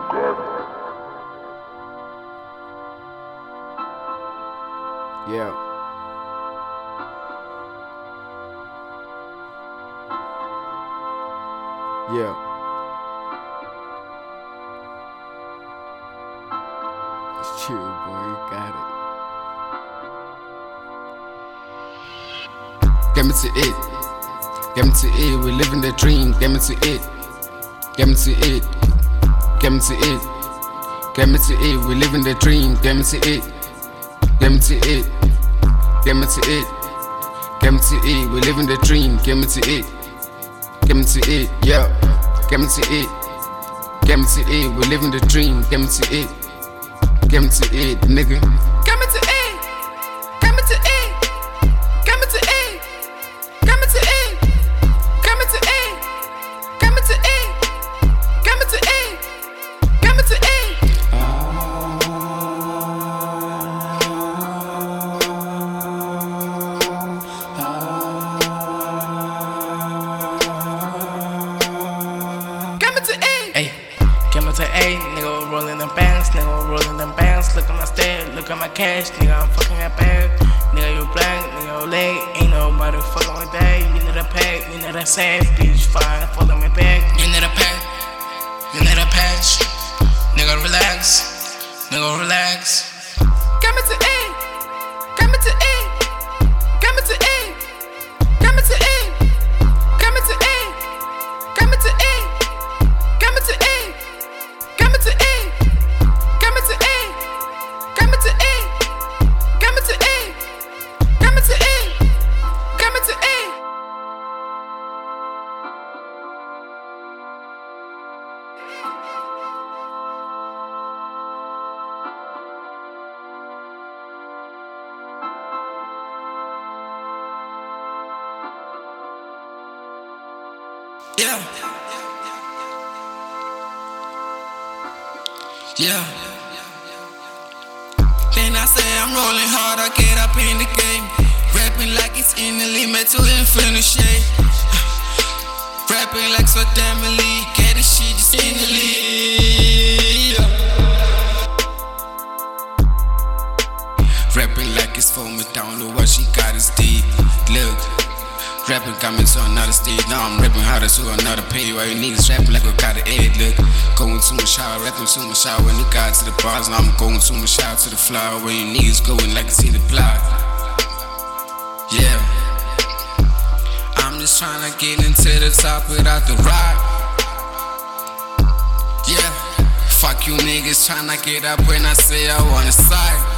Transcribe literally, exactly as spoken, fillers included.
Yeah. Yeah. It's chill, boy. You got it. Get me to it. Get me to it. We're living the dream. Get me to it. Get me to it. Get me to it. Get me to it. We're living the dream. Get me to it. Get me to it. Get me to it. Get me to it. We're living the dream. Get me to it. Get me to it. Yeah. Get me to it. Get me to it. We're living the dream. Get me to it. Get me to it, nigga. Get me to it. Get me to it. Get me to it. Get me to it. Get me to it. Get me to it. Get me to it. Get me to it. Get me to it. Hey, get me to A, nigga rolling them bands, nigga rolling them bands. Look at my stat, look at my cash, nigga I'm fucking that bag. Nigga you black, nigga you late, ain't nobody fucking with that. You need a pack, you need a safe, bitch fine, follow me back. You need a pack, you need a patch, nigga relax, nigga relax. Get me to it. Get me to it. Get me to it. Get me to it. Get me to it. Get me to it. Get me to it. Get me to it. Get me to it. Get me to it. Get me to it. Get me to it. Get me to it. Yeah. Yeah. Then I say I'm rolling hard, I get up in the game. Rapping like it's in the limit to infinite shade. Rapping like so damn elite, getting shit just in the lead. Rapping like it's for me, down to what she got is deep. Look. Rapping got me to another stage. Now I'm rapping harder to another page. Why you niggas rapping like I got an egg? Look, going to my shower, rapping to my shower. When you got to the bars, now I'm going to my shower to the flower. Where you niggas going like I see the block. Yeah, I'm just trying to get into the top without the rock. Yeah, fuck you niggas trying to get up when I say I wanna side.